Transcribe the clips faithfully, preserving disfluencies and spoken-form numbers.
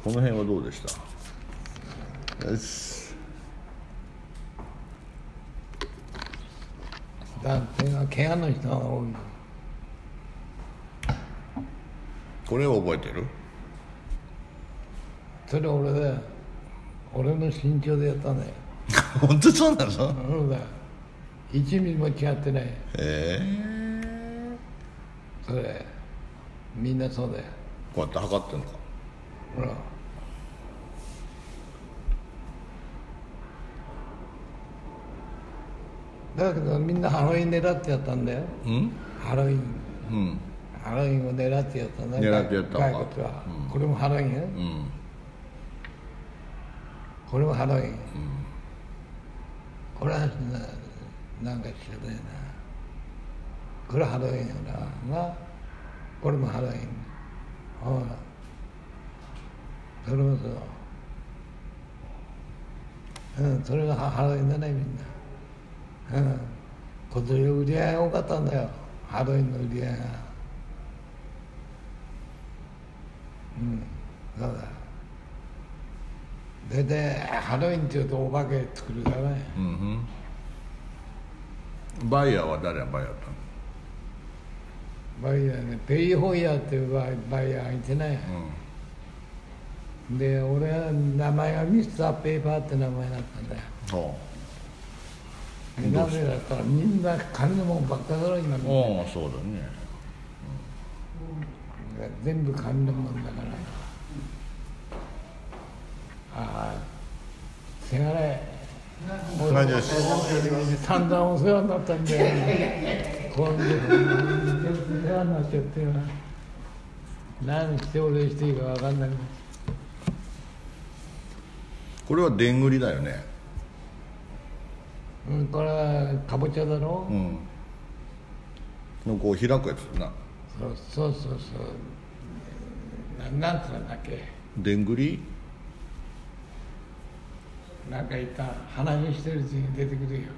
この辺はどうでした？よし。 男性が怪我の人が多い。 これを覚えてる？ それ俺だよ。俺の身長でやったんだよ。 本当そうなの？ そうだよ。いちミリも違ってない。 へえ。 それみんなそうだよ。 こうやって測ってんのか。 ほら。だけどみんなハロウィン狙ってやったんだよ。 うん？ ハロウィン。 うん。 ハロウィンを狙ってやったんだよ。 狙ってやったのか。 骸骨は、うん、これもハロウィンよ。 うん。 これもハロウィン。 うん。 これはな、なんか一緒だよな。これはハロウィンよな。な。これもハロウィン。ほら。それもそう。うん、それがハロウィンだね、みんな。うん、今年売り上げが多かったんだよ、ハロウィンの売り上げが。うん、そうだ。大体ハロウィンっていうとお化け作るからね。 うんうん。バイヤーは誰がバイヤーだったの？バイヤーね、ペイホイヤーっていうバイバイヤーがいてね。うん、で、俺は名前がミスターペーパーって名前だったんだよ。ほう。なぜだったらみんな金のもんばっかだろ今の。 ああ、そうだね、 うん、全部金のもんだから。ああ、せがれ同じです。 散々お世話になったんで、こんで世話になっちゃってよな。何してお礼していいか分かんない。 これはでんぐりだよね。 うん、これはかぼちゃだろ。うん。 のこう開くやつな。 そうそうそうそう。な、なんつうんだっけ。 でんぐり。 なんかいた鼻にしてるうちに出てくるよ。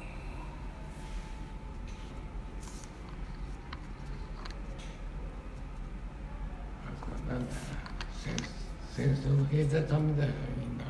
なんだ戦争の経済ためだよみんな。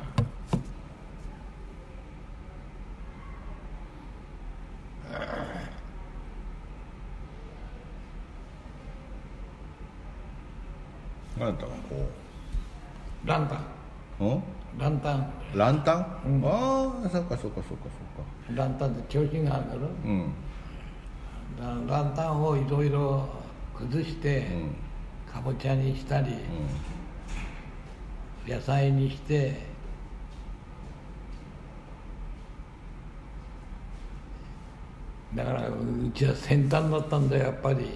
なんだろう、こうランタン。 うん？ ランタン。 ランタン？ うん、 ああ、そっかそっかそっかそっか。 ランタンって提灯があるだろ。うん。ランタンをいろいろ崩して、うん、かぼちゃにしたり、うん、野菜にして、だからうちは先端だったんだよやっぱり。うん、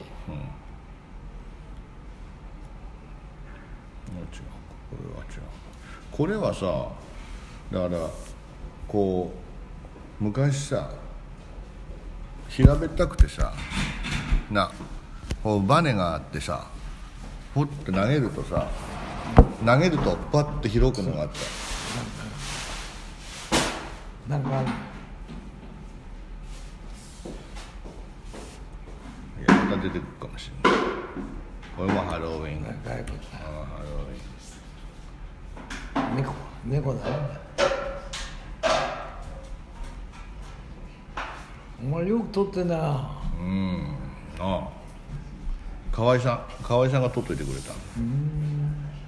これは違う。これは違う。これはさ、だからこう昔さ、平べったくてさ、なこうバネがあってさ、ポッて投げるとさ、投げるとパッて広くのがあった。 なんかいやまた出てくるかもしれない。これもハロウィン。 ああ、ハロウィン。 猫、猫だね。お前よく撮ってんだな。 うん。ああ。河合さん、河合さんが撮っといてくれた。うん。